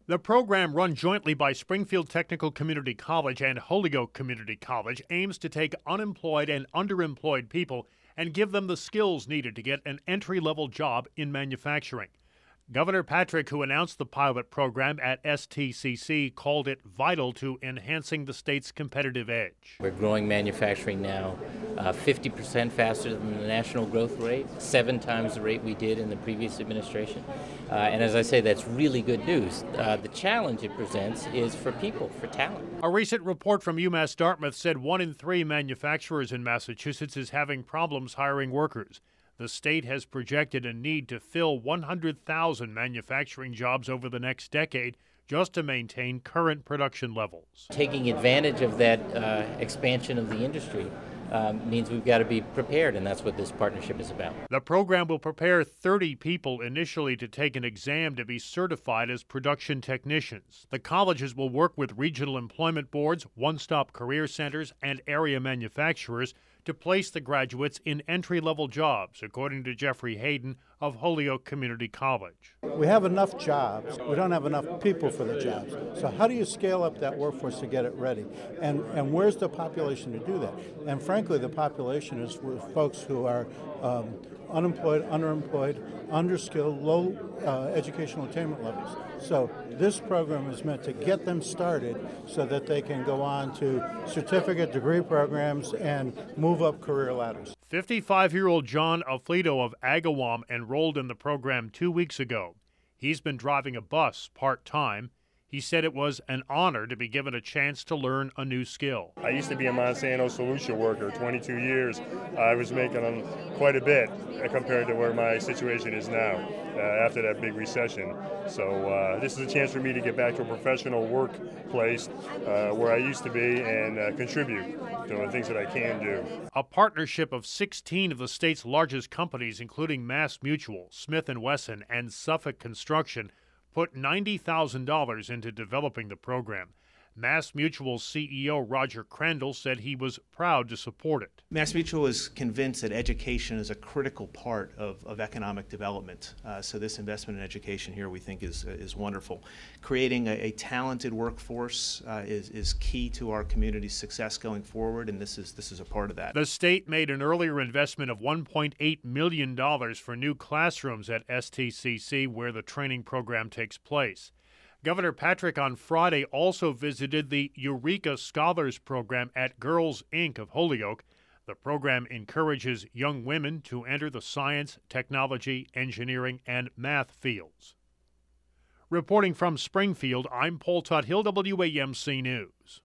The program, run jointly by Springfield Technical Community College and Holyoke Community College, aims to take unemployed and underemployed people and give them the skills needed to get an entry-level job in manufacturing. Governor Patrick, who announced the pilot program at STCC, called it vital to enhancing the state's competitive edge. We're growing manufacturing now 50% faster than the national growth rate, 7 times the rate we did in the previous administration. And as I say, that's really good news. The challenge it presents is for people, for talent. A recent report from UMass Dartmouth said 1 in 3 manufacturers in Massachusetts is having problems hiring workers. The state has projected a need to fill 100,000 manufacturing jobs over the next decade just to maintain current production levels. Taking advantage of that expansion of the industry means we've got to be prepared, and that's what this partnership is about. The program will prepare 30 people initially to take an exam to be certified as production technicians. The colleges will work with regional employment boards, one-stop career centers, and area manufacturers to place the graduates in entry-level jobs, according to Jeffrey Hayden of Holyoke Community College. We have enough jobs. We don't have enough people for the jobs. So how do you scale up that workforce to get it ready? And where's the population to do that? And frankly, the population is with folks who are unemployed, underemployed, underskilled, low educational attainment levels. So this program is meant to get them started so that they can go on to certificate degree programs and move up career ladders. 55-year-old John Aflito of Agawam enrolled in the program 2 weeks ago. He's been driving a bus part-time. He said it was an honor to be given a chance to learn a new skill. I used to be a Monsanto solution worker, 22 years. I was making quite a bit compared to where my situation is now after that big recession. So this is a chance for me to get back to a professional workplace where I used to be and contribute to the things that I can do. A partnership of 16 of the state's largest companies, including Mass Mutual, Smith & Wesson, and Suffolk Construction, put $90,000 into developing the program. Mass Mutual's CEO Roger Crandall said he was proud to support it. Mass Mutual is convinced that education is a critical part of economic development. So this investment in education here we think is wonderful. Creating a talented workforce is key to our community's success going forward, and this is a part of that. The state made an earlier investment of $1.8 million for new classrooms at STCC, where the training program takes place. Governor Patrick on Friday also visited the Eureka Scholars Program at Girls Inc. of Holyoke. The program encourages young women to enter the science, technology, engineering, and math fields. Reporting from Springfield, I'm Paul Tuthill, WAMC News.